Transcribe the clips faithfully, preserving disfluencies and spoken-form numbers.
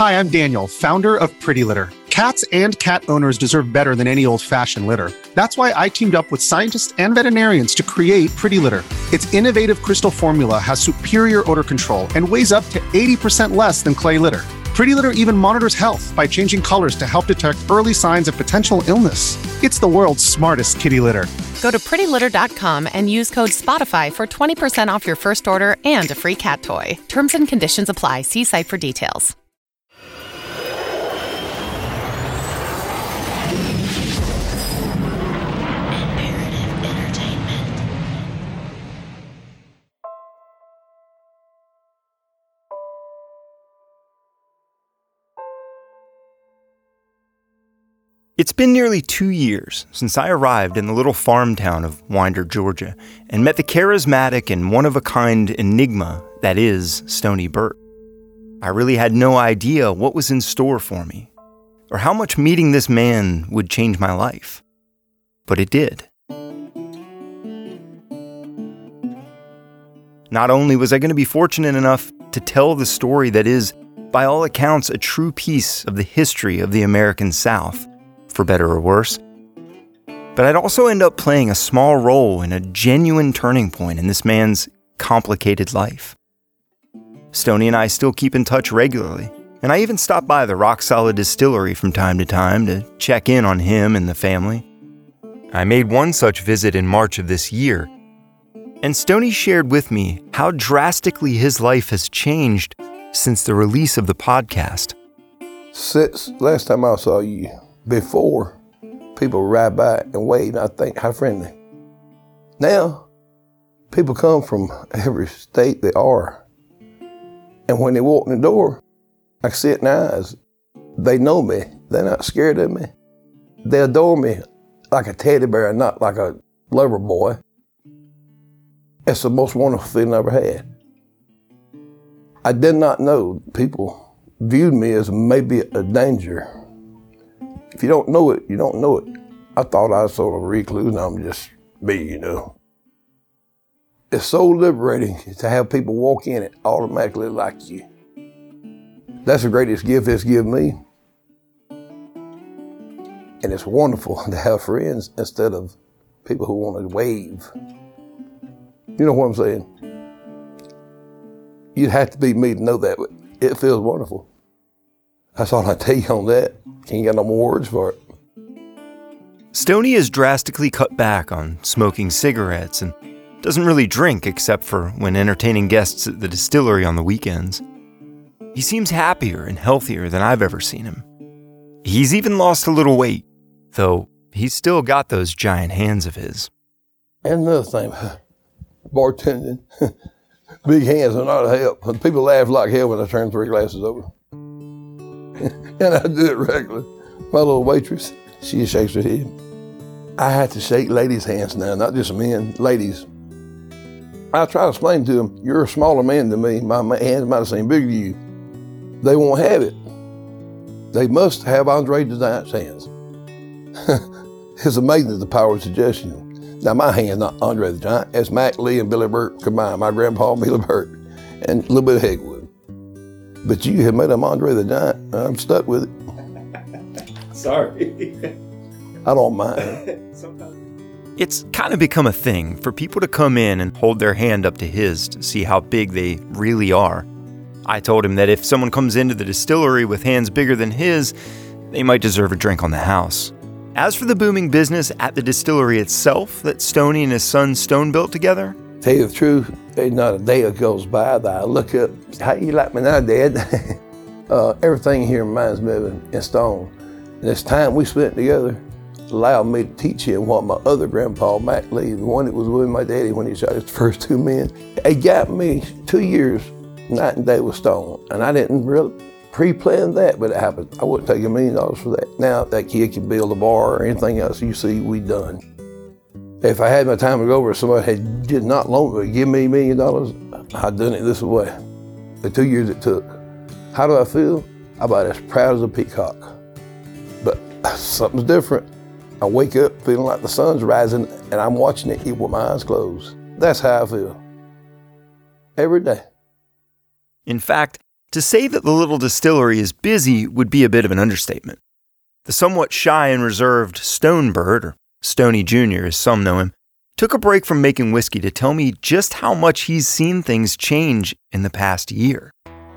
Hi, I'm Daniel, founder of Pretty Litter. Cats and cat owners deserve better than any old-fashioned litter. That's why I teamed up with scientists and veterinarians to create Pretty Litter. Its innovative crystal formula has superior odor control and weighs up to eighty percent less than clay litter. Pretty Litter even monitors health by changing colors to help detect early signs of potential illness. It's the world's smartest kitty litter. Go to pretty litter dot com and use code SPOTIFY for twenty percent off your first order and a free cat toy. Terms and conditions apply. See site for details. It's been nearly two years since I arrived in the little farm town of Winder, Georgia, and met the charismatic and one-of-a-kind enigma that is Stony Burt. I really had no idea what was in store for me, or how much meeting this man would change my life. But it did. Not only was I going to be fortunate enough to tell the story that is, by all accounts, a true piece of the history of the American South, for better or worse, but I'd also end up playing a small role in a genuine turning point in this man's complicated life. Stony and I still keep in touch regularly, and I even stop by the Rock Solid Distillery from time to time to check in on him and the family. I made one such visit in March of this year, and Stony shared with me how drastically his life has changed since the release of the podcast. Since last time I saw you, before, people ride by and wave, and I think, how friendly. Now, people come from every state they are. And when they walk in the door, I can see it in their eyes. They know me. They're not scared of me. They adore me like a teddy bear, not like a lover boy. It's the most wonderful feeling I ever had. I did not know people viewed me as maybe a danger. If you don't know it, you don't know it. I thought I was sort of a recluse, and I'm just me, you know. It's so liberating to have people walk in it automatically like you. That's the greatest gift it's given me. And it's wonderful to have friends instead of people who want to wave. You know what I'm saying? You'd have to be me to know that, but it feels wonderful. That's all I tell you on that. Can't get no more words for it. Stony has drastically cut back on smoking cigarettes and doesn't really drink except for when entertaining guests at the distillery on the weekends. He seems happier and healthier than I've ever seen him. He's even lost a little weight, though he's still got those giant hands of his. And another thing, bartending, big hands are not a help. People laugh like hell when I turn three glasses over. And I do it regularly. My little waitress, she shakes her head. I have to shake ladies' hands now, not just men, ladies. I try to explain to them, you're a smaller man than me. My hands might seem bigger to you. They won't have it. They must have Andre the Giant's hands. It's amazing the power of suggestion. Now, my hand's not Andre the Giant. It's Mac Lee and Billy Burt combined. My grandpa, Billy Burt, and a little bit of Hegwood. But you have made him Andre the Giant. I'm stuck with it. Sorry. I don't mind. It's kind of become a thing for people to come in and hold their hand up to his to see how big they really are. I told him that if someone comes into the distillery with hands bigger than his, they might deserve a drink on the house. As for the booming business at the distillery itself that Stony and his son Stone built together, tell you the truth, ain't not a day that goes by that I look up, how you like me now, Dad? uh, everything here reminds me of it in Stone. And this time we spent together allowed me to teach him what my other grandpa, Mac Lee, the one that was with my daddy when he shot his first two men, it got me two years, night and day with Stone. And I didn't really pre-plan that, but it happened. I wouldn't take a million dollars for that. Now that kid can build a bar or anything else you see we done. If I had my time to go over, somebody had did not loan me, give me a million dollars, I'd done it this way. The two years it took. How do I feel? I'm about as proud as a peacock. But something's different. I wake up feeling like the sun's rising and I'm watching it with my eyes closed. That's how I feel. Every day. In fact, To say that the little distillery is busy would be a bit of an understatement. The somewhat shy and reserved Stonebird, or Stoney Junior as some know him, took a break from making whiskey to tell me just how much he's seen things change in the past year.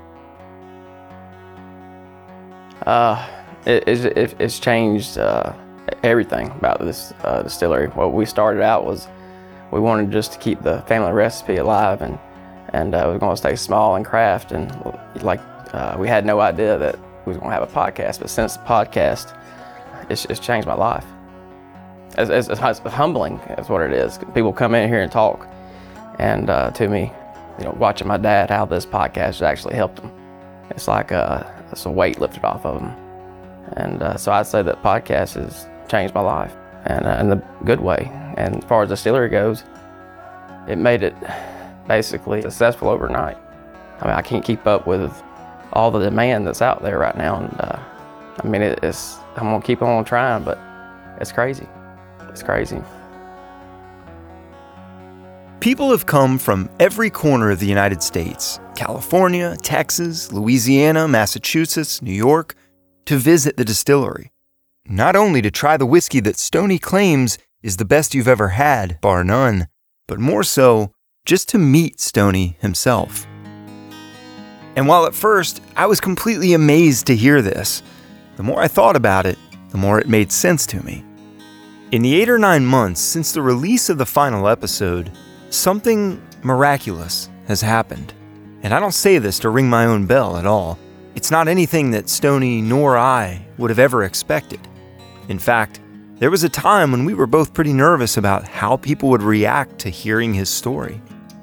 Uh, it, it, it's changed uh, everything about this uh, distillery. What we started out was we wanted just to keep the family recipe alive, and and uh, we were going to stay small and craft, and like uh, we had no idea that we was going to have a podcast. But since the podcast, it's, it's changed my life. It's, it's, it's humbling, is what it is. People come in here and talk, and uh, to me, you know, watching my dad, how this podcast has actually helped him. It's like a, it's a weight lifted off of him, and uh, so I'd say that podcast has changed my life, and uh, in a good way. And as far as the distillery goes, it made it basically successful overnight. I mean, I can't keep up with all the demand that's out there right now, and uh, I mean, it, it's I'm gonna keep on trying, but it's crazy. It's crazy. People have come from every corner of the United States, California, Texas, Louisiana, Massachusetts, New York, to visit the distillery. Not only to try the whiskey that Stoney claims is the best you've ever had, bar none, but more so, just to meet Stoney himself. And while at first I was completely amazed to hear this, the more I thought about it, the more it made sense to me. In the eight or nine months since the release of the final episode, something miraculous has happened. And I don't say this to ring my own bell at all. It's not anything that Stoney nor I would have ever expected. In fact, there was a time when we were both pretty nervous about how people would react to hearing his story.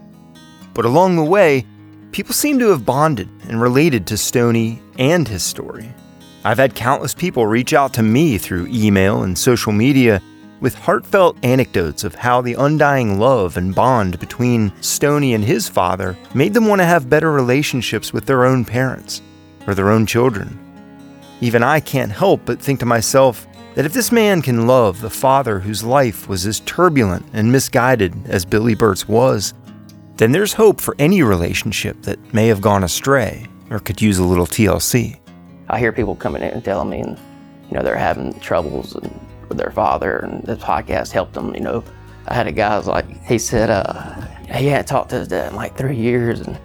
But along the way, people seem to have bonded and related to Stoney and his story. I've had countless people reach out to me through email and social media with heartfelt anecdotes of how the undying love and bond between Stoney and his father made them want to have better relationships with their own parents or their own children. Even I can't help but think to myself that if this man can love the father whose life was as turbulent and misguided as Billy Burt's was, then there's hope for any relationship that may have gone astray or could use a little T L C. I hear people coming in and telling me, and, you know, they're having troubles and, with their father, and this podcast helped them, you know. I had a guy who's like, he said uh, he hadn't talked to his dad in like three years, and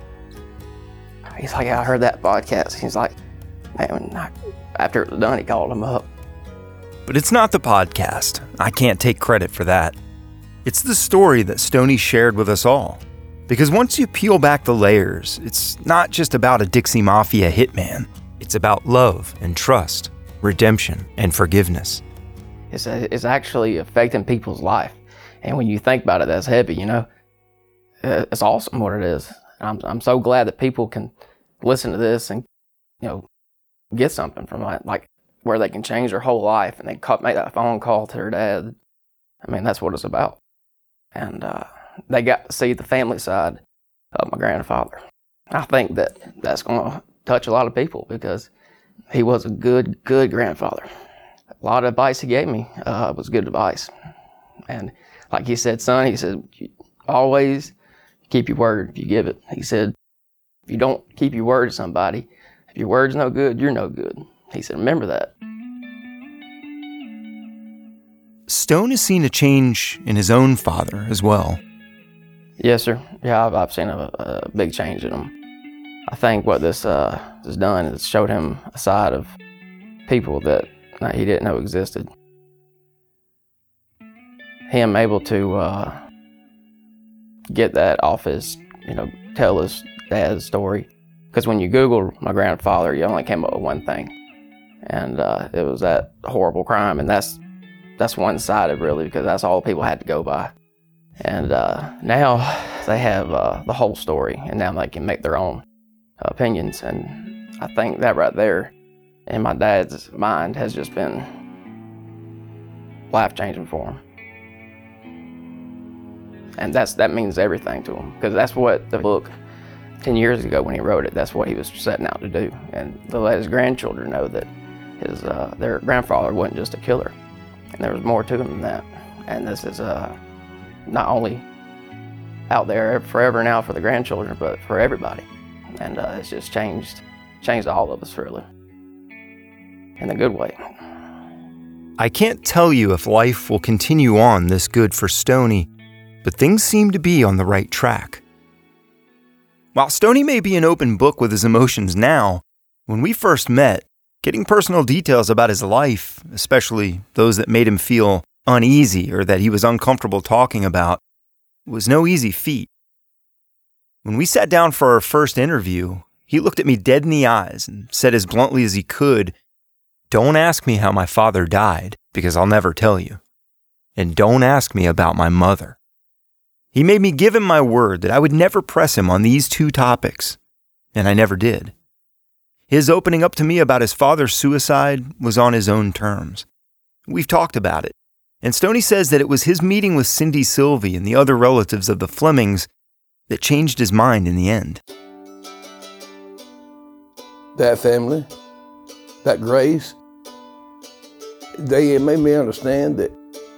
he's like, I heard that podcast. He's like, man, I, after it was done, he called him up. But it's not the podcast. I can't take credit for that. It's the story that Stoney shared with us all. Because once you peel back the layers, it's not just about a Dixie Mafia hitman. It's about love and trust, redemption and forgiveness. It's, a, it's actually affecting people's life. And when you think about it, that's heavy, you know. It's awesome what it is. I'm, I'm so glad that people can listen to this and, you know, get something from it, like where they can change their whole life and they call, make that phone call to their dad. I mean, that's what it's about. And uh, they got to see the family side of my grandfather. I think that that's going to touch a lot of people because he was a good, good grandfather. A lot of advice he gave me uh, was good advice. And like he said, son, he said, always keep your word if you give it. He said, if you don't keep your word to somebody, if your word's no good, you're no good. He said, remember that. Stone has seen a change in his own father as well. Yes, sir. Yeah, I've, I've seen a, a big change in him. I think what this uh, has done is showed him a side of people that uh, he didn't know existed. Him able to uh, get that off his, you know, tell his dad's story. Because when you Google my grandfather, you only came up with one thing. And uh, it was that horrible crime. And that's that's one-sided, really, because that's all people had to go by. And uh, now they have uh, the whole story, and now they can make their own opinions. And I think that right there, in my dad's mind, has just been life-changing for him. And that's that means everything to him, because that's what the book, ten years ago when he wrote it, that's what he was setting out to do. And to let his grandchildren know that his uh, their grandfather wasn't just a killer. And there was more to him than that. And this is uh, not only out there forever now for the grandchildren, but for everybody. And uh, it's just changed changed all of us, really, in a good way. I can't tell you if life will continue on this good for Stoney, but things seem to be on the right track. While Stoney may be an open book with his emotions now, when we first met, getting personal details about his life, especially those that made him feel uneasy or that he was uncomfortable talking about, was no easy feat. When we sat down for our first interview, he looked at me dead in the eyes and said as bluntly as he could, "Don't ask me how my father died, because I'll never tell you. And don't ask me about my mother." He made me give him my word that I would never press him on these two topics, and I never did. His opening up to me about his father's suicide was on his own terms. We've talked about it, and Stoney says that it was his meeting with Cindy Sylvie and the other relatives of the Flemings that changed his mind in the end. That family, that grace, they made me understand that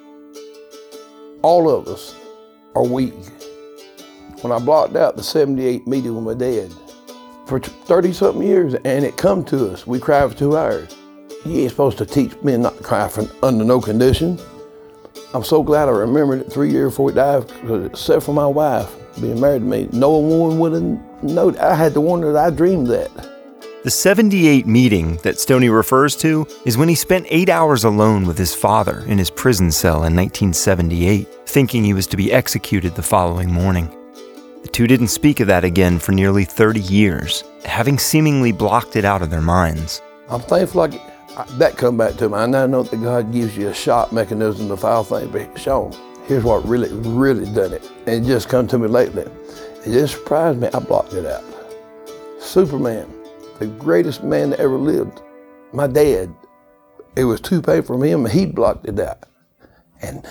all of us are weak. When I blocked out the seventy-eight meeting with my dad for thirty-something years, and it come to us, we cried for two hours. You ain't supposed to teach men not to cry for, under no condition. I'm so glad I remembered it three years before he died, because except for my wife being married to me, no one would have known. I had to wonder that I dreamed that. The seventy-eight meeting that Stoney refers to is when he spent eight hours alone with his father in his prison cell in nineteen seventy-eight, thinking he was to be executed the following morning. The two didn't speak of that again for nearly thirty years, having seemingly blocked it out of their minds. I'm thankful like that come back to me. I now know that God gives you a shot mechanism to file things, but Sean, here's what really, really done it. And it just come to me lately. It just surprised me, I blocked it out. Superman, the greatest man that ever lived, my dad, it was too painful for him, he blocked it out. And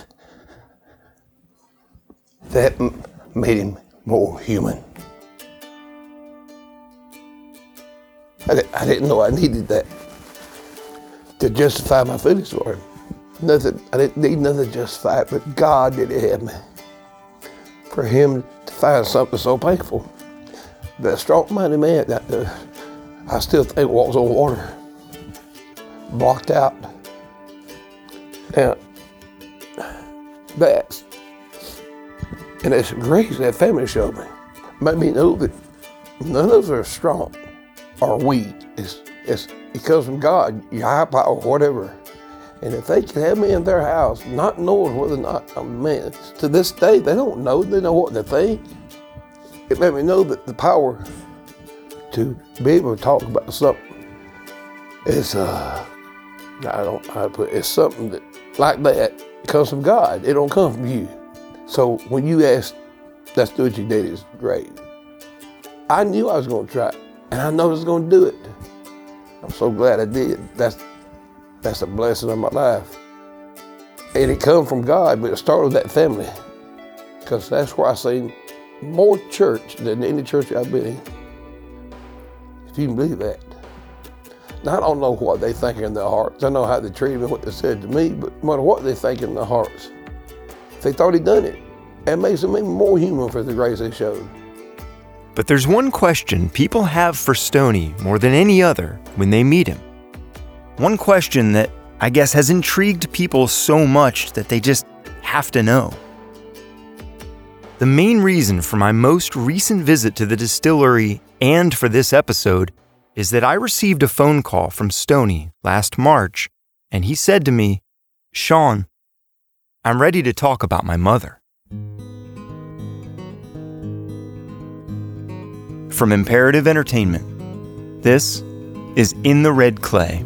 that made him more human. I, I didn't know I needed that to justify my feelings for him. Nothing, I didn't need nothing to justify it, but God did it have me. For him to find something so painful. But a strong-minded man, that, uh, I still think walks on water. Blocked out. Now, that's, and it's grace that family showed me. Made me know that none of us are strong or weak. It's, it's, it comes from God, your high power, whatever. And if they can have me in their house, not knowing whether or not I'm man, to this day, they don't know, they know what they think. It made me know that the power to be able to talk about something is, uh, I don't know how to put it, it's something that, like that, it comes from God. It don't come from you. So when you ask, let's do what you did, is great. I knew I was going to try it, and I know I was going to do it. I'm so glad I did. That's that's a blessing of my life. And it come from God, but it started with that family, because that's where I seen more church than any church I've been in. If you can believe that. Now, I don't know what they think in their hearts. I know how they treated me, what they said to me, but no matter what they think in their hearts, if they thought he'd done it, it makes them even more human for the grace they showed. But there's one question people have for Stoney more than any other when they meet him. One question that I guess has intrigued people so much that they just have to know. The main reason for my most recent visit to the distillery and for this episode is that I received a phone call from Stoney last March, and he said to me, "Sean, I'm ready to talk about my mother." From Imperative Entertainment, this is In the Red Clay.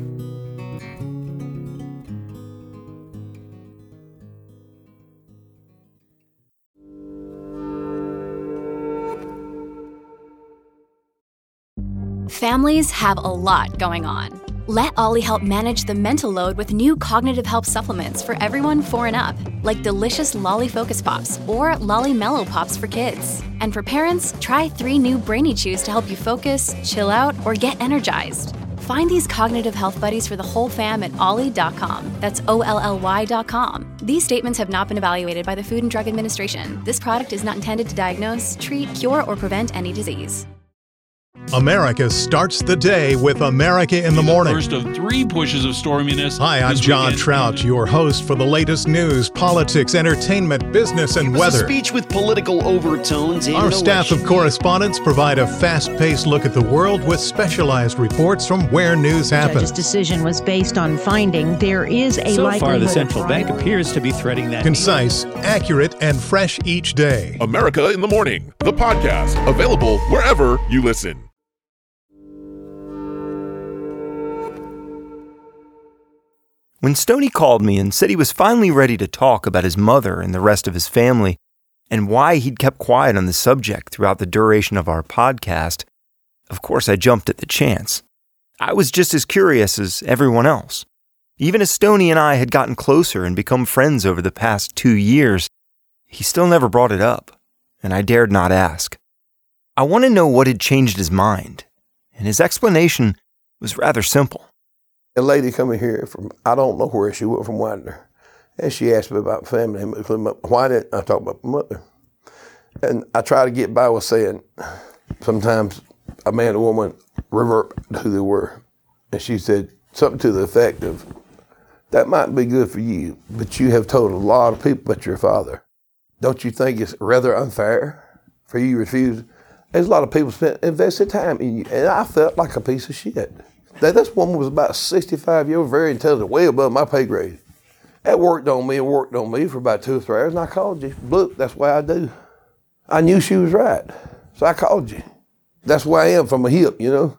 Families have a lot going on. Let Ollie help manage the mental load with new cognitive help supplements for everyone four and up, like delicious Lolly Focus Pops or Lolly Mellow Pops for kids. And for parents, try three new Brainy Chews to help you focus, chill out, or get energized. Find these cognitive health buddies for the whole fam at ollie dot com. That's O L L Y dot com. These statements have not been evaluated by the Food and Drug Administration. This product is not intended to diagnose, treat, cure, or prevent any disease. America starts the day with America in the Morning. First of three pushes of storminess. Hi, I'm John weekend. Trout, your host for the latest news, politics, entertainment, business, and it was weather. A speech with political overtones. Our staff of correspondents provide a fast-paced look at the world with specialized reports from where news happens. The judge's decision was based on finding there is a so likelihood. So far, the central bank appears to be threading that. Concise, accurate, and fresh each day. America in the Morning, the podcast, available wherever you listen. When Stoney called me and said he was finally ready to talk about his mother and the rest of his family, and why he'd kept quiet on the subject throughout the duration of our podcast, of course I jumped at the chance. I was just as curious as everyone else. Even as Stoney and I had gotten closer and become friends over the past two years, he still never brought it up, and I dared not ask. I want to know what had changed his mind, and his explanation was rather simple. A lady coming here from, I don't know where she went, from Widener. And she asked me about family, including my, why didn't I talk about my mother? And I try to get by with saying, sometimes a man and a woman revert to who they were. And she said something to the effect of, that might be good for you, but you have told a lot of people about your father. Don't you think it's rather unfair for you to refuse? There's a lot of people spent invested time in you, and I felt like a piece of shit. That this woman was about sixty-five years old, very intelligent, way above my pay grade. That worked on me and worked on me for about two or three hours, and I called you. Look, that's why I do. I knew she was right, so I called you. That's why I am from a hip, you know.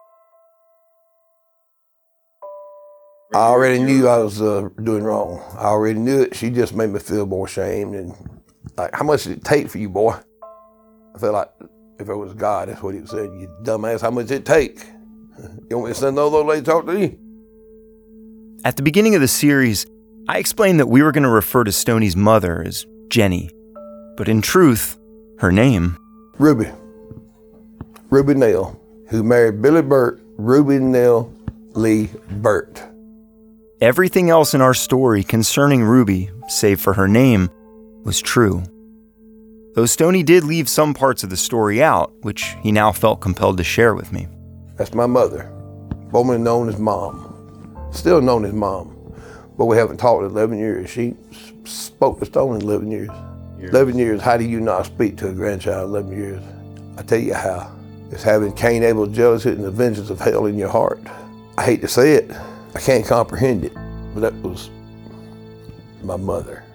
I already knew I was uh, doing wrong. I already knew it. She just made me feel more ashamed. And like, how much did it take for you, boy? I felt like if it was God, that's what he was saying. You dumbass, how much did it take? You want me to send another old lady to talk to you? At the beginning of the series, I explained that we were going to refer to Stoney's mother as Jenny. But in truth, her name... Ruby. Ruby Nell, who married Billy Burt, Ruby Nell Lee Burt. Everything else in our story concerning Ruby, save for her name, was true. Though Stoney did leave some parts of the story out, which he now felt compelled to share with me. That's my mother, formerly known as Mom, still known as Mom, but we haven't talked in eleven years. She spoke to Stoney in eleven years. eleven years, how do you not speak to a grandchild in eleven years? I tell you how. It's having Cain, Abel, jealousy, and the vengeance of hell in your heart. I hate to say it, I can't comprehend it, but that was my mother.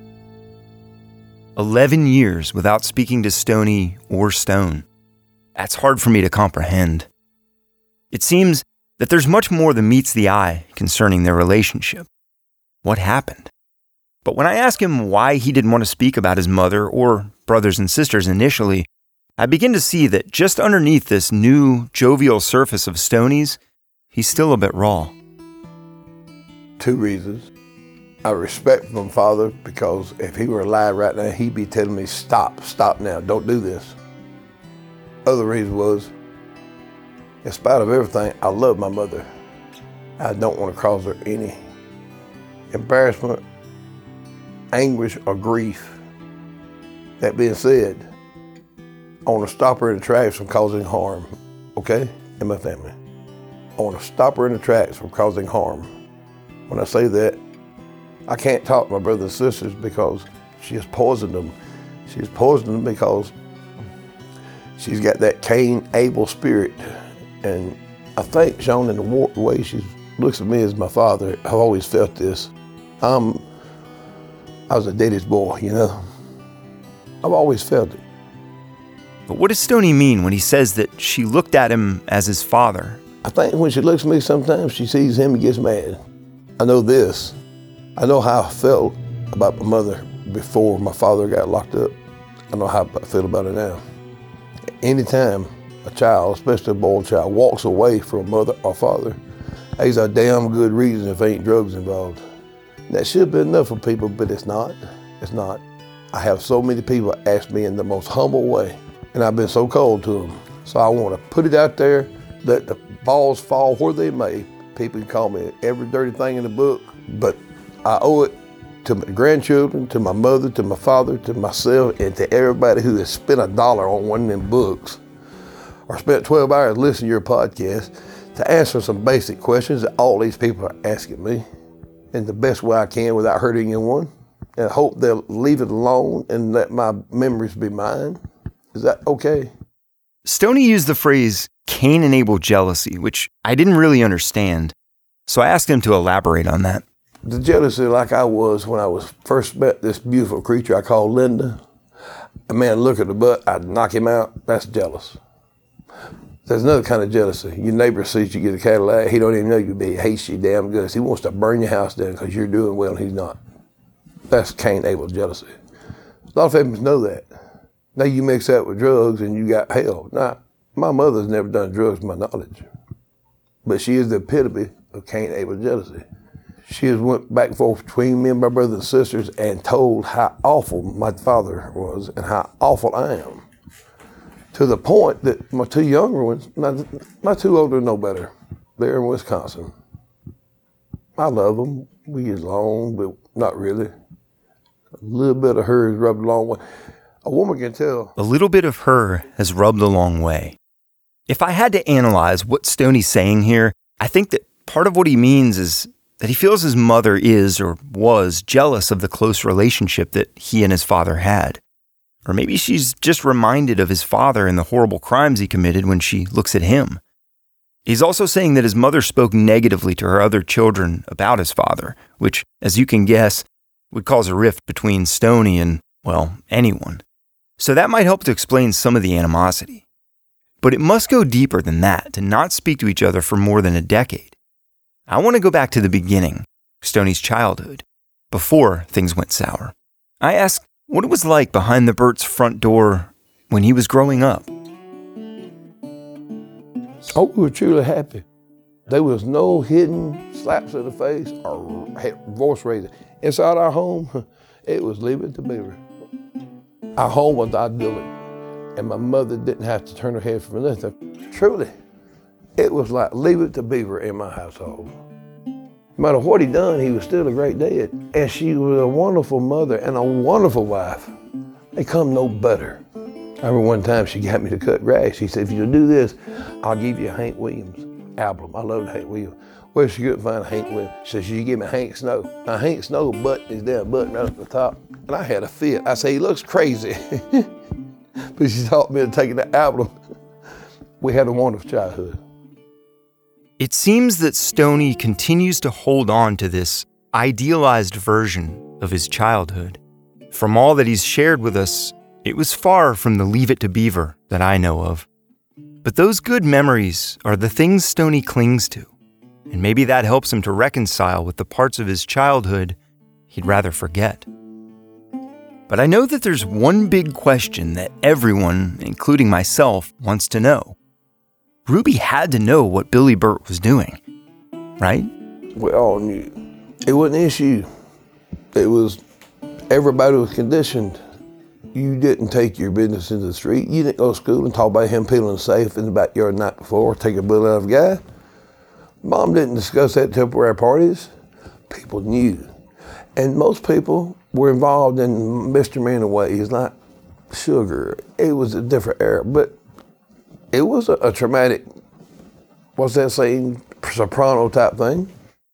Eleven years without speaking to Stoney or Stone. That's hard for me to comprehend. It seems that there's much more than meets the eye concerning their relationship. What happened? But when I ask him why he didn't want to speak about his mother or brothers and sisters initially, I begin to see that just underneath this new, jovial surface of Stoney's, he's still a bit raw. Two reasons. I respect my father because if he were alive right now, he'd be telling me, stop, stop now, don't do this. Other reason was, in spite of everything, I love my mother. I don't want to cause her any embarrassment, anguish, or grief. That being said, I want to stop her in the tracks from causing harm, okay, in my family. I want to stop her in the tracks from causing harm. When I say that, I can't talk to my brothers and sisters because she has poisoned them. She has poisoned them because she's got that Cain, Abel spirit. And I think, Sean, in the way she looks at me as my father, I've always felt this. Um, I was a daddy's boy, you know. I've always felt it. But what does Stoney mean when he says that she looked at him as his father? I think when she looks at me sometimes, she sees him and gets mad. I know this. I know how I felt about my mother before my father got locked up. I know how I feel about her now. Anytime a child, especially a boy child, walks away from a mother or father, there's a damn good reason if there ain't drugs involved. That should be enough for people, but it's not. It's not. I have so many people ask me in the most humble way, and I've been so cold to them. So I want to put it out there, let the balls fall where they may. People can call me every dirty thing in the book, but I owe it to my grandchildren, to my mother, to my father, to myself, and to everybody who has spent a dollar on one of them books. or spent twelve hours listening to your podcast to answer some basic questions that all these people are asking me in the best way I can without hurting anyone. And I hope they'll leave it alone and let my memories be mine. Is that okay? Stoney used the phrase Cain and Abel jealousy, which I didn't really understand. So I asked him to elaborate on that. The jealousy like I was when I was first met this beautiful creature I call Linda. A man look at the butt, I'd knock him out. That's jealous. There's another kind of jealousy. Your neighbor sees you get a Cadillac, he don't even know you, but he hates you damn good. He wants to burn your house down because you're doing well and he's not. That's Cain Abel jealousy. A lot of families know that. Now you mix that with drugs and you got hell. Now, my mother's never done drugs to my knowledge, but she is the epitome of Cain Abel jealousy. She has went back and forth between me and my brothers and sisters and told how awful my father was and how awful I am. To the point that my two younger ones, my, my two older know better. They're in Wisconsin. I love them. We get along, but not really. A little bit of her has rubbed a long way. A woman can tell. A little bit of her has rubbed a long way. If I had to analyze what Stoney's saying here, I think that part of what he means is that he feels his mother is or was jealous of the close relationship that he and his father had. Or maybe she's just reminded of his father and the horrible crimes he committed when she looks at him. He's also saying that his mother spoke negatively to her other children about his father, which, as you can guess, would cause a rift between Stoney and, well, anyone. So that might help to explain some of the animosity. But it must go deeper than that to not speak to each other for more than a decade. I want to go back to the beginning, Stoney's childhood, before things went sour. I asked what it was like behind the Burt's front door when he was growing up. Oh, we were truly happy. There was no hidden slaps in the face or voice raising. Inside our home, it was leave it to Beaver. Our home was idyllic, and my mother didn't have to turn her head from nothing. Truly, it was like leave it to Beaver in my household. No matter what he done, he was still a great dad. And she was a wonderful mother and a wonderful wife. They come no better. I remember one time she got me to cut grass. She said, if you'll do this, I'll give you a Hank Williams album. I loved Hank Williams. Well, she couldn't find a Hank Williams. She said, you give me Hank Snow. Now, Hank Snow button is down button right at the top. And I had a fit. I said, he looks crazy. But she taught me to take the album. We had a wonderful childhood. It seems that Stoney continues to hold on to this idealized version of his childhood. From all that he's shared with us, it was far from the leave it to Beaver that I know of. But those good memories are the things Stoney clings to, and maybe that helps him to reconcile with the parts of his childhood he'd rather forget. But I know that there's one big question that everyone, including myself, wants to know. Ruby had to know what Billy Burt was doing, right? We all knew. It wasn't an issue. It was, everybody was conditioned. You didn't take your business into the street. You didn't go to school and talk about him peeling a safe in the backyard the night before, take a bullet out of a guy. Mom didn't discuss that at temporary parties. People knew. And most people were involved in misdemeanor ways, like sugar. It was a different era, but it was a, a traumatic, what's that saying, soprano type thing.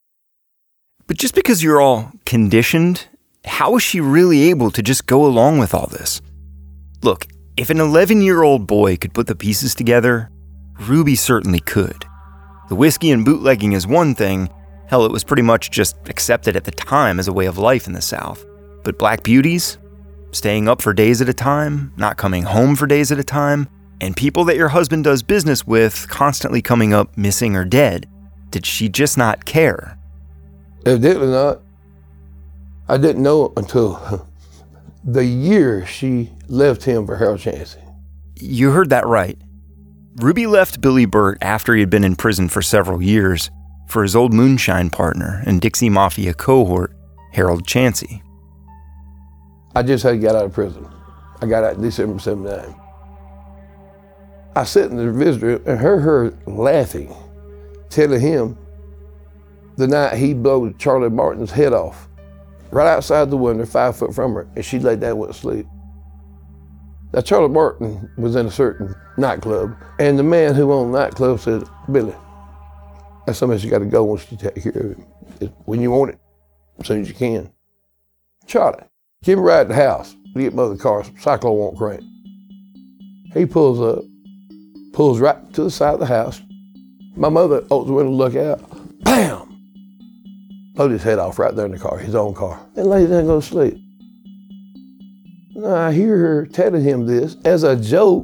But just because you're all conditioned, how is she really able to just go along with all this? Look, if an eleven-year-old boy could put the pieces together, Ruby certainly could. The whiskey and bootlegging is one thing. Hell, it was pretty much just accepted at the time as a way of life in the South. But black beauties, staying up for days at a time, not coming home for days at a time, and people that your husband does business with constantly coming up missing or dead, did she just not care? Evidently not. I didn't know until the year she left him for Harold Chancey. You heard that right. Ruby left Billy Burt after he had been in prison for several years for his old moonshine partner and Dixie Mafia cohort, Harold Chancey. I just had got out of prison. I got out in December seventy-nine. I sat in the visitor and heard her laughing, telling him the night he blew Charlie Martin's head off, right outside the window, five foot from her, and she laid down and went to sleep. Now, Charlie Barton was in a certain nightclub, and the man who owned the nightclub said, Billy, that's something you got to go once you take care of it. When you want it, as soon as you can. Charlie, give me a ride to the house. We get mother car, cyclone won't crank. He pulls up, pulls right to the side of the house. My mother opens the window to look out. Bam! Blowed his head off right there in the car, his own car, and laid down and go to sleep. Now, I hear her telling him this as a joke.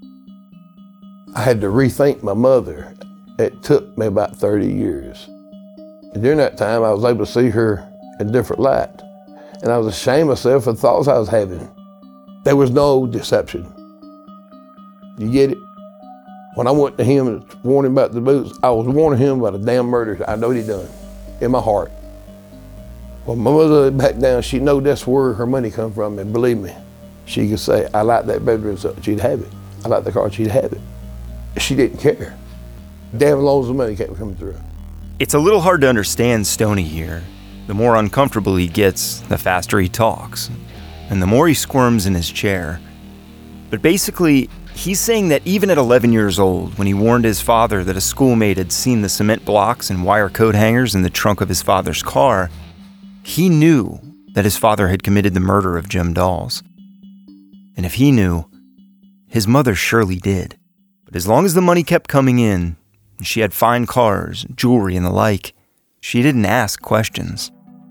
I had to rethink my mother. It took me about thirty years. And during that time, I was able to see her in a different light. And I was ashamed of myself for the thoughts I was having. There was no deception. You get it? When I went to him to warn him about the boots, I was warning him about a damn murder I know he done in my heart. When my mother back down, she know that's where her money come from, and believe me, she could say, I like that bedroom, so she'd have it. I like the car, she'd have it. She didn't care. Damn loads of money kept coming through. It's a little hard to understand Stoney here. The more uncomfortable he gets, the faster he talks, and the more he squirms in his chair. But basically, he's saying that even at eleven years old, when he warned his father that a schoolmate had seen the cement blocks and wire coat hangers in the trunk of his father's car, he knew that his father had committed the murder of Jim Dawes. And if he knew, his mother surely did. But as long as the money kept coming in, and she had fine cars, jewelry, and the like, she didn't ask questions.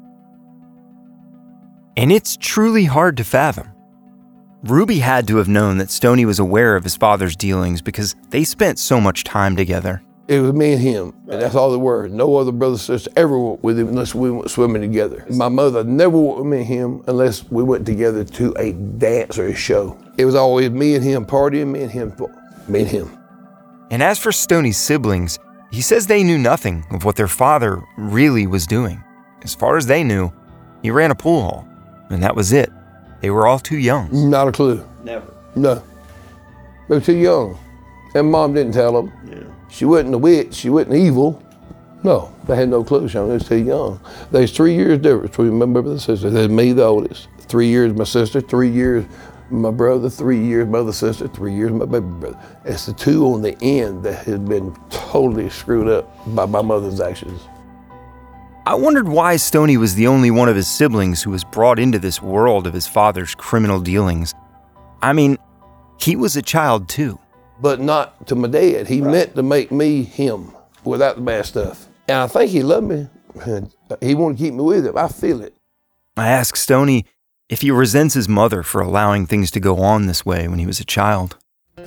And it's truly hard to fathom. Ruby had to have known that Stoney was aware of his father's dealings because they spent so much time together. It was me and him, and that's all there were. No other brother or sister ever went with him unless we went swimming together. My mother never went with me and him unless we went together to a dance or a show. It was always me and him partying, me and him, me and him. And as for Stoney's siblings, he says they knew nothing of what their father really was doing. As far as they knew, he ran a pool hall, and that was it. They were all too young. Not a clue. Never. No. They were too young. And Mom didn't tell them. Yeah. She wasn't a witch. She wasn't evil. No, they had no clue. She was too young. There's three years difference between my brother and sister. There's me, the oldest. Three years my sister, three years my brother, three years my other sister, three years my baby brother. It's the two on the end that has been totally screwed up by my mother's actions. I wondered why Stoney was the only one of his siblings who was brought into this world of his father's criminal dealings. I mean, he was a child too. But not to my dad. He right. meant to make me him without the bad stuff. And I think he loved me. He wanted to keep me with him. I feel it. I asked Stoney if he resents his mother for allowing things to go on this way when he was a child.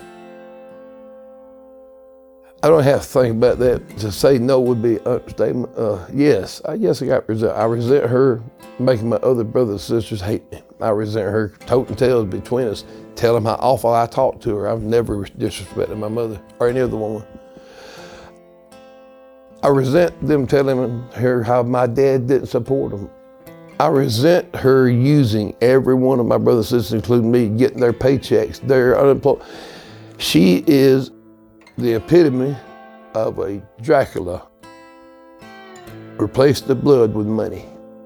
I don't have to think about that. To say no would be an understatement. Uh, yes, I guess I got resent. I resent her making my other brothers and sisters hate me. I resent her toting tales between us, telling how awful I talked to her. I've never disrespected my mother or any other woman. I resent them telling her how my dad didn't support them. I resent her using every one of my brothers and sisters, including me, getting their paychecks, their unemployed. She is the epitome of a Dracula. Replace the blood with money.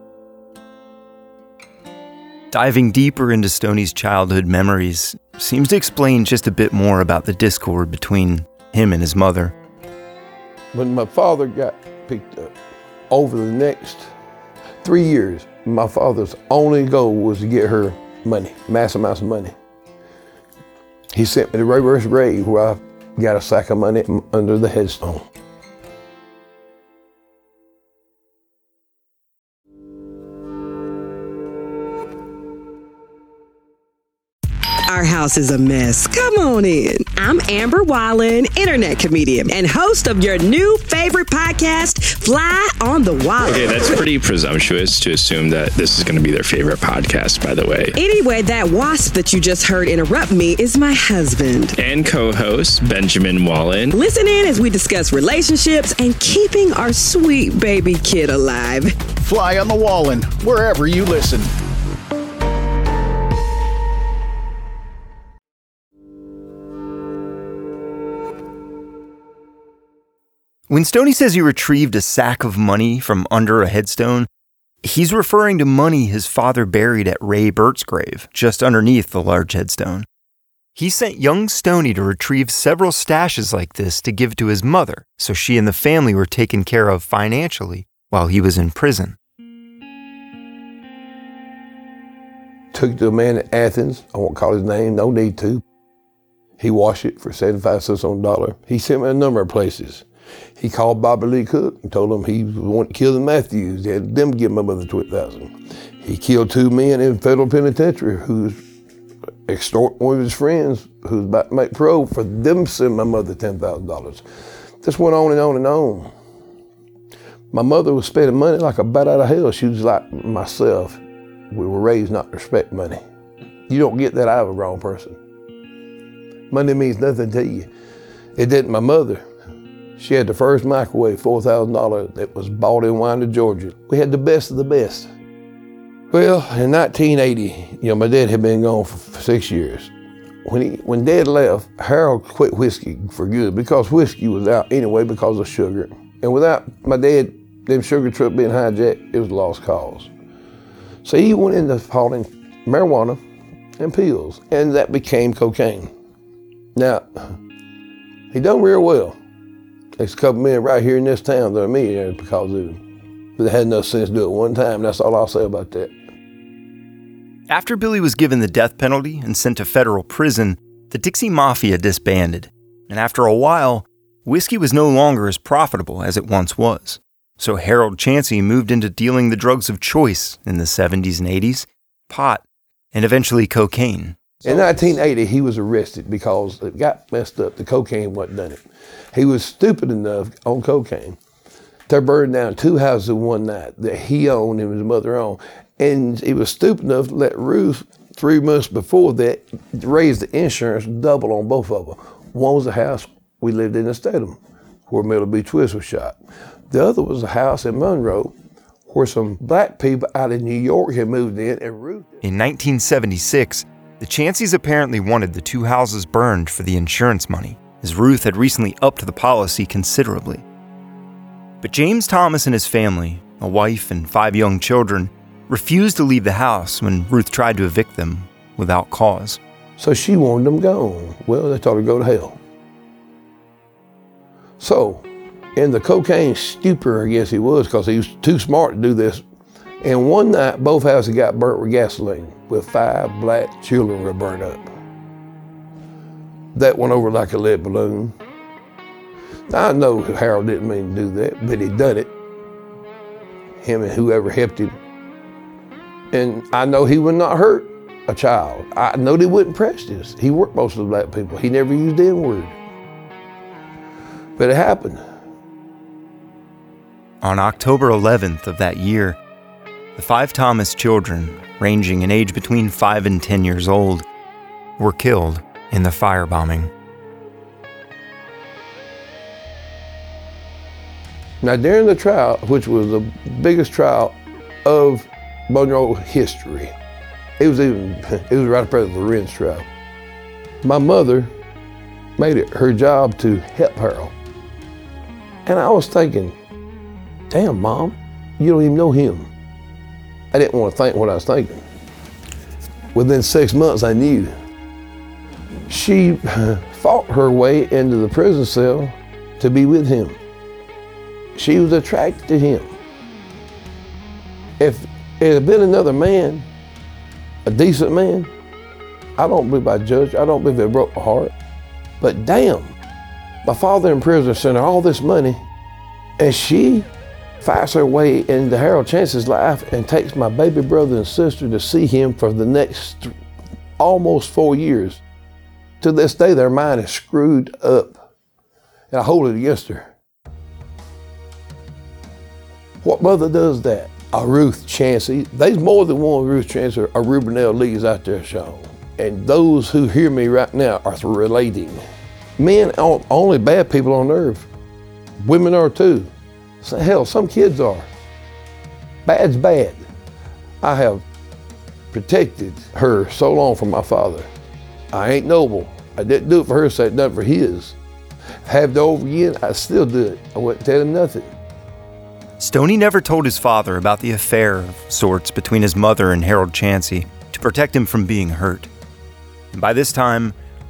Diving deeper into Stoney's childhood memories seems to explain just a bit more about the discord between him and his mother. When my father got picked up, over the next three years, my father's only goal was to get her money, mass amounts of money. He sent me to reverse grave where I got a sack of money under the headstone. Our house is a mess. Come on in. I'm Amber Wallen, internet comedian and host of your new favorite podcast, Fly on the Wall. Okay, that's pretty presumptuous to assume that this is going to be their favorite podcast, by the way. Anyway, that wasp that you just heard interrupt me is my husband. And co-host, Benjamin Wallen. Listen in as we discuss relationships and keeping our sweet baby kid alive. Fly on the Wallen, wherever you listen. When Stoney says he retrieved a sack of money from under a headstone, he's referring to money his father buried at Ray Burt's grave, just underneath the large headstone. he sent young Stoney to retrieve several stashes like this to give to his mother, so she and the family were taken care of financially while he was in prison. Took to a man in Athens. I won't call his name, no need to. He washed it for seventy-five cents on a dollar. He sent me a number of places. He called Bobby Lee Cook and told him he wanted to kill the Matthews. He had them give my mother twenty thousand dollars. He killed two men in federal penitentiary who's extort one of his friends who's about to make parole for them sending my mother ten thousand dollars. This went on and on and on. My mother was spending money like a bat out of hell. She was like myself. We were raised not to respect money. You don't get that out of a grown person. Money means nothing to you. It didn't my mother. She had the first microwave, four thousand dollars, that was bought in Winder, Georgia. We had the best of the best. Well, in nineteen eighty, you know, my dad had been gone for, for six years. When he, when Dad left, Harold quit whiskey for good because whiskey was out anyway because of sugar. And without my dad, them sugar truck being hijacked, it was a lost cause. So he went into hauling marijuana and pills, and that became cocaine. Now, he done real well. There's a couple men right here in this town that are millionaires because of him. But they had no sense to do it one time. That's all I'll say about that. After Billy was given the death penalty and sent to federal prison, the Dixie Mafia disbanded. And after a while, whiskey was no longer as profitable as it once was. So Harold Chancey moved into dealing the drugs of choice in the seventies and eighties, pot, and eventually cocaine. In nineteen eighty, he was arrested because it got messed up. The cocaine wasn't done it. He was stupid enough on cocaine to burn down two houses in one night that he owned and his mother owned. And he was stupid enough to let Ruth, three months before that, raise the insurance double on both of them. One was a house we lived in in Statham, where Myrtle B. Twist was shot. The other was a house in Monroe, where some black people out of New York had moved in, and Ruth... In nineteen seventy-six, the Chanceys apparently wanted the two houses burned for the insurance money, as Ruth had recently upped the policy considerably. But James Thomas and his family, a wife and five young children, refused to leave the house when Ruth tried to evict them without cause. So she wanted them gone. Well, they told her to go to hell. So, in the cocaine stupor, I guess he was, because he was too smart to do this, and one night, both houses got burnt with gasoline, with five black children were burned up. That went over like a lead balloon. Now, I know Harold didn't mean to do that, but he done it. Him and whoever helped him. And I know he would not hurt a child. I know they wouldn't prejudice. He worked most of the black people. He never used the N-word. But it happened. On October eleventh of that year, the five Thomas children, ranging in age between five and ten years old, were killed in the firebombing. Now, during the trial, which was the biggest trial of Monroe history, it was even, it was right after the Lorenz trial. My mother made it her job to help Harold. And I was thinking, damn, Mom, you don't even know him. I didn't want to think what I was thinking. Within six months, I knew. She fought her way into the prison cell to be with him. She was attracted to him. If it had been another man, a decent man, I don't believe I judged, I don't believe it broke my heart. But damn, my father in prison sent her all this money, and she fights her way into Harold Chance's life and takes my baby brother and sister to see him for the next almost four years. To this day, their mind is screwed up, and I hold it against her. What mother does that? A Ruth Chancey. There's more than one Ruth Chancey or Reuben L. Lee's out there, Sean. And those who hear me right now are relating. Men aren't only bad people on earth. Women are too. So, hell, some kids are. Bad's bad. I have protected her so long from my father. I ain't noble. I didn't do it for her sake, done it for his. Have it over again, I still do it. I wouldn't tell him nothing. Stoney never told his father about the affair of sorts between his mother and Harold Chancey to protect him from being hurt. And by this time,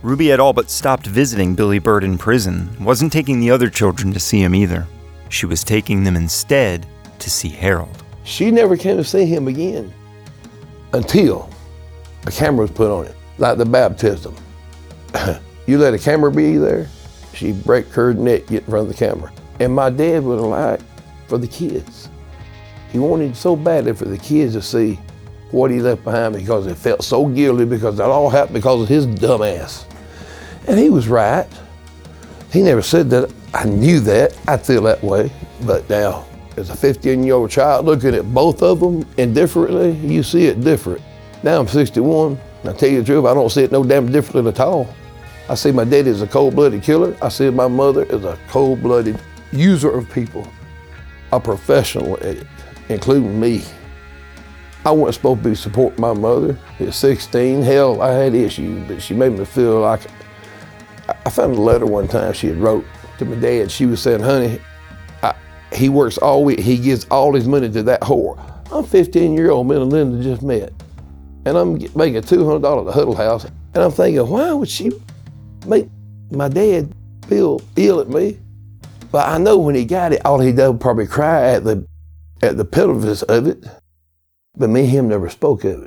Ruby had all but stopped visiting Billy Bird in prison, wasn't taking the other children to see him either. She was taking them instead to see Harold. She never came to see him again until a camera was put on it, like the baptism. You let a camera be there, she'd break her neck, get in front of the camera. And my dad would like for the kids. He wanted so badly for the kids to see what he left behind because it felt so guilty because that all happened because of his dumb ass. And he was right. He never said that. I knew that. I feel that way. But now, as a fifteen-year-old child looking at both of them indifferently, you see it different. Now I'm sixty-one, and I tell you the truth, I don't see it no damn differently at all. I see my daddy as a cold-blooded killer. I see my mother as a cold-blooded user of people, a professional at it, including me. I wasn't supposed to be supporting my mother at sixteen. Hell, I had issues, but she made me feel like, I found a letter one time she had wrote to my dad. She was saying, honey, I, he works all week. He gives all his money to that whore. I'm fifteen-year-old, me and Linda just met. And I'm making two hundred dollars at the Huddle House. And I'm thinking, why would she make my dad feel ill at me? But I know when he got it, all he did was probably cry at the, at the penalties of it. But me and him never spoke of it.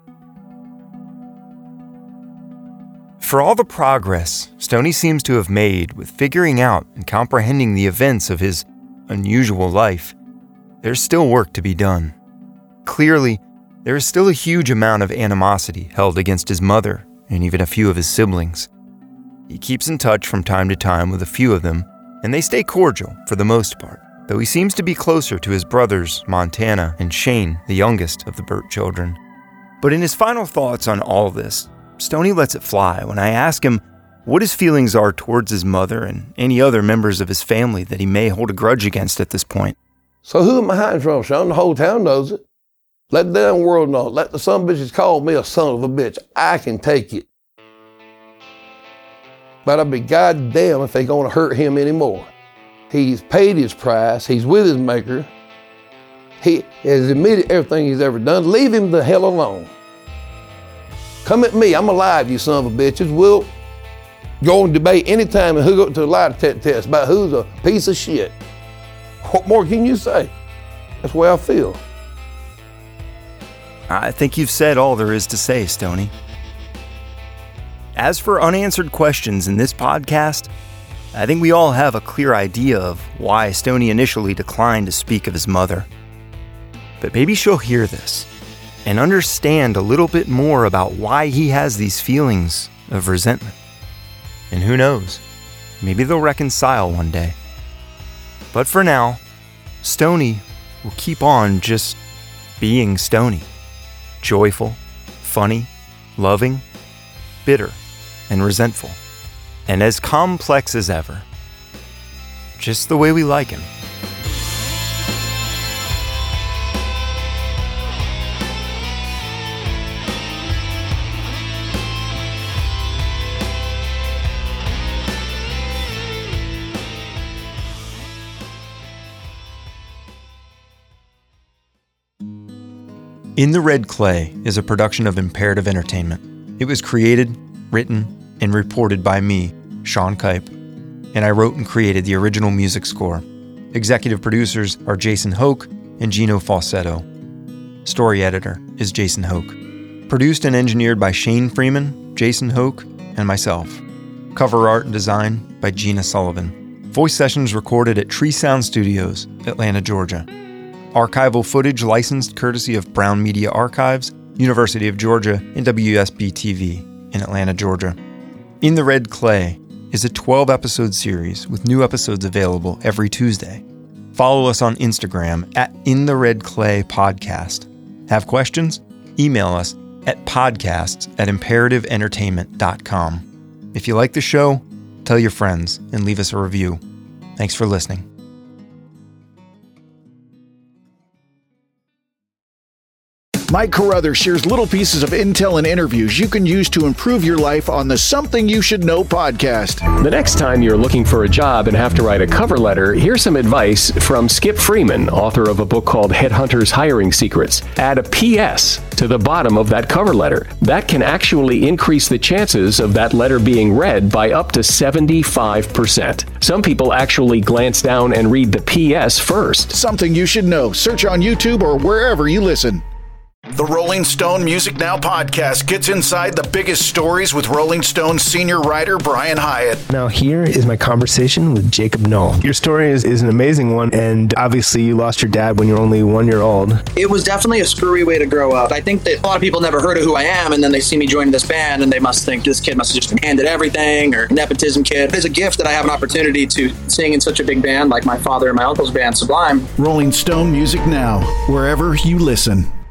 For all the progress Stoney seems to have made with figuring out and comprehending the events of his unusual life, there's still work to be done. Clearly, there is still a huge amount of animosity held against his mother and even a few of his siblings. He keeps in touch from time to time with a few of them, and they stay cordial for the most part, though he seems to be closer to his brothers, Montana and Shane, the youngest of the Burt children. But in his final thoughts on all this, Stoney lets it fly when I ask him what his feelings are towards his mother and any other members of his family that he may hold a grudge against at this point. So who am I hiding from, Sean? The whole town knows it. Let the damn world know. Let the son of bitches call me a son of a bitch. I can take it. But I'll be goddamn if they gonna hurt him anymore. He's paid his price. He's with his maker. He has admitted everything he's ever done. Leave him the hell alone. Come at me, I'm alive, you son of a bitches. We'll go and debate anytime and hook up to a lie detector test about who's a piece of shit. What more can you say? That's the way I feel. I think you've said all there is to say, Stoney. As for unanswered questions in this podcast, I think we all have a clear idea of why Stoney initially declined to speak of his mother. But maybe she'll hear this and understand a little bit more about why he has these feelings of resentment. And who knows, maybe they'll reconcile one day. But for now, Stoney will keep on just being Stoney. Joyful, funny, loving, bitter, and resentful. And as complex as ever. Just the way we like him. In the Red Clay is a production of Imperative Entertainment. It was created, written, and reported by me, Sean Kipe, and I wrote and created the original music score. Executive producers are Jason Hoke and Gino Falsetto. Story editor is Jason Hoke. Produced and engineered by Shane Freeman, Jason Hoke, and myself. Cover art and design by Gina Sullivan. Voice sessions recorded at Tree Sound Studios, Atlanta, Georgia. Archival footage licensed courtesy of Brown Media Archives, University of Georgia, and W S B T V in Atlanta, Georgia. In the Red Clay is a twelve-episode series with new episodes available every Tuesday. Follow us on Instagram at In the Red Clay Podcast. Have questions? Email us at podcasts at imperative entertainment dot com. If you like the show, tell your friends and leave us a review. Thanks for listening. Mike Carruthers shares little pieces of intel and interviews you can use to improve your life on the Something You Should Know podcast. The next time you're looking for a job and have to write a cover letter, here's some advice from Skip Freeman, author of a book called Headhunters Hiring Secrets. Add a P S to the bottom of that cover letter. That can actually increase the chances of that letter being read by up to seventy-five percent. Some people actually glance down and read the P S first. Something You Should Know. Search on YouTube or wherever you listen. The Rolling Stone Music Now podcast gets inside the biggest stories with Rolling Stone senior writer Brian Hiatt. Now here is my conversation with Jacob Knoll. Your story is, is an amazing one, and obviously you lost your dad when you were only one year old. It was definitely a screwy way to grow up. I think that a lot of people never heard of who I am, and then they see me joining this band, and they must think this kid must have just been handed everything, or nepotism kid. It's a gift that I have an opportunity to sing in such a big band like my father and my uncle's band, Sublime. Rolling Stone Music Now, wherever you listen.